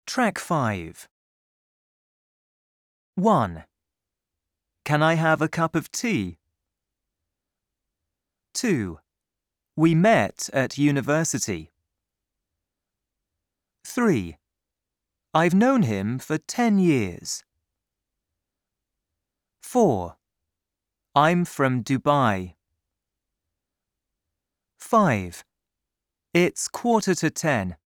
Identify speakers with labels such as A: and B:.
A: Track 5. 1. Can I have a cup of tea? 2. We met at university. 3. I've known him for 10 years. 4. I'm from Dubai. 5. It's 9:45.